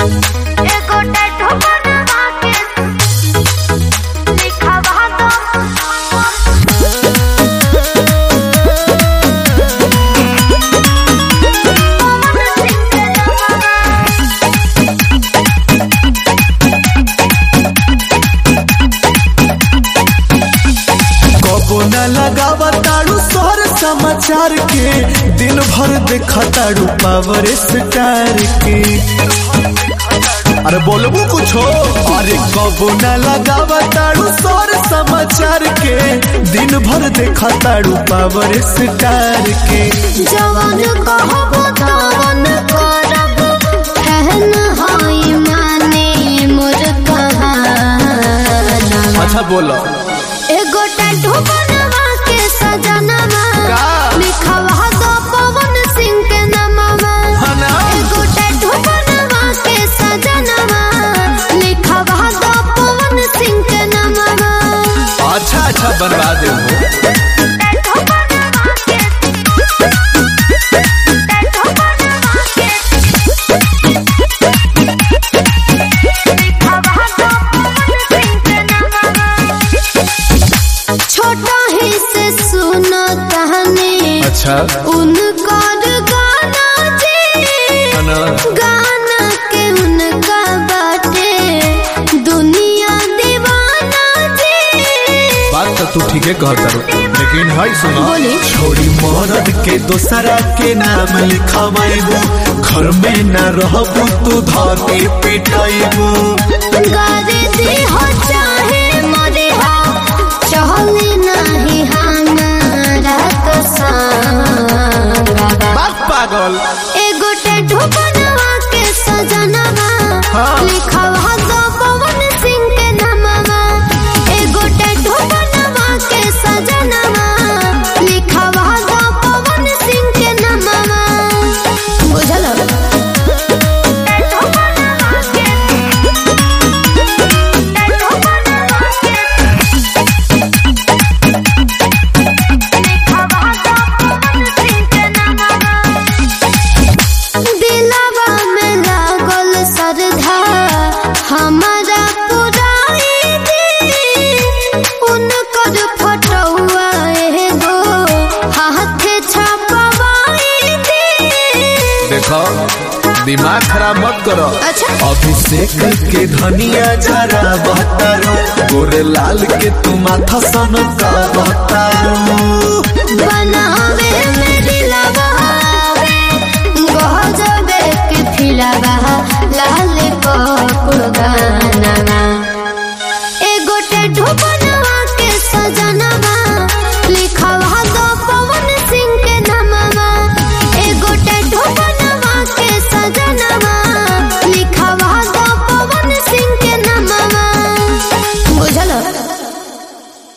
लगावा ताड़ू सोहर समाचार के दिन भर देखा ताड़ू पावर स्टार के। अरे बोलबू कुछ हो। अरे कबो न लगावा ताड़ू सोहर समाचार के दिन भर देखा ताड़ू पावर स्टार के। जवान कहबो तवन करब कहन हाय माने मोर कहाना। अच्छा बोलो। एगो टैटू बनवा के सजनवा लिखवा दो पवन सिंह के नामवा। एगो टैटू बनवा के सजनवा लिखवा दो पवन सिंह के नामवा। अच्छा अच्छा बनवा दे। छोटा ही से सुनो कहानी। अच्छा उनकर गाना जी गाना के उनका बाटे दुनिया दीवाना जी। बात तो तू ठीक है कहता, लेकिन हाय सुनो। छोड़ी मरद के दोसरा के नाम लिखवाइबू, घर में न रहबू तू धके पिटाइबू। गारे दी हो चाहे मरे हो चहली नहीं हमारा तो संगा। बात पागल। एगो टैटू बनवा के सजनवा लिखवा दो पवन सिंह के नामवा। एगो टैटू बनवा के सजनवा लिखवा दो पवन सिंह के नामवा। बुझल? दिलवा में लागल श्रद्धा हमारा पुराई दी। उनकर फोटोआ एगो हाथे छपवाई दी। देखो दिमाग खराब मत करो। अच्छा अभिषेक के धनिया जरा बहतारो, गोरे लाल के तू माथा सन का बहतारो। बनावे में